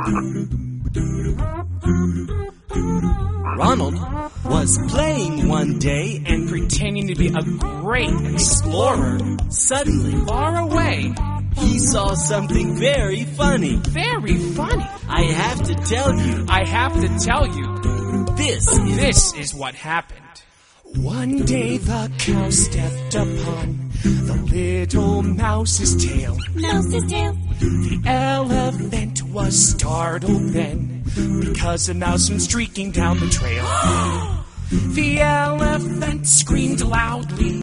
Ronald was playing one day and pretending to be a great explorer. Suddenly, Far away. he saw something very funny. Very funny. I have to tell you, I have to tell you, this is what happened. One day the cow stepped upon the little mouse's tail. Mouse's tail. The elephant was startled then, because a mouse went streaking down the trail. The elephant screamed loudly.